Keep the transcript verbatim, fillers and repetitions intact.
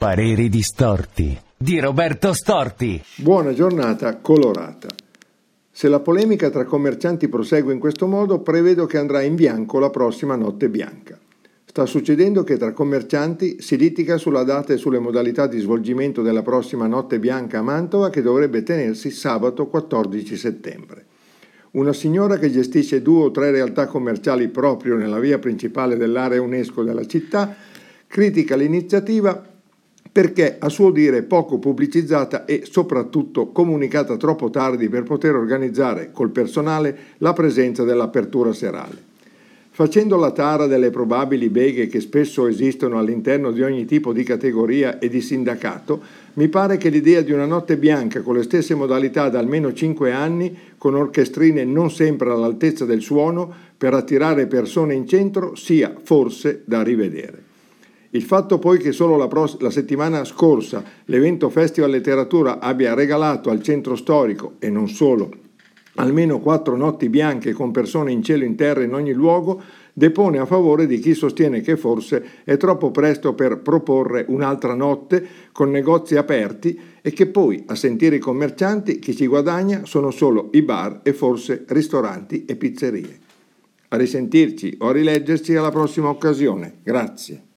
Pareri distorti di Roberto Storti. Buona giornata colorata. Se la polemica tra commercianti prosegue in questo modo, prevedo che andrà in bianco la prossima notte bianca. Sta succedendo che tra commercianti si litiga sulla data e sulle modalità di svolgimento della prossima notte bianca a Mantova, che dovrebbe tenersi sabato quattordici settembre. Una signora che gestisce due o tre realtà commerciali proprio nella via principale dell'area UNESCO della città critica l'iniziativa perché a suo dire è poco pubblicizzata e soprattutto comunicata troppo tardi per poter organizzare col personale la presenza dell'apertura serale. Facendo la tara delle probabili beghe che spesso esistono all'interno di ogni tipo di categoria e di sindacato, mi pare che l'idea di una notte bianca con le stesse modalità da almeno cinque anni, con orchestrine non sempre all'altezza del suono, per attirare persone in centro, sia forse da rivedere. Il fatto poi che solo la, pros- la settimana scorsa l'evento Festival Letteratura abbia regalato al centro storico, e non solo, almeno quattro notti bianche con persone in cielo e in terra in ogni luogo, depone a favore di chi sostiene che forse è troppo presto per proporre un'altra notte con negozi aperti e che poi, a sentire i commercianti, chi ci guadagna sono solo i bar e forse ristoranti e pizzerie. A risentirci o a rileggerci alla prossima occasione. Grazie.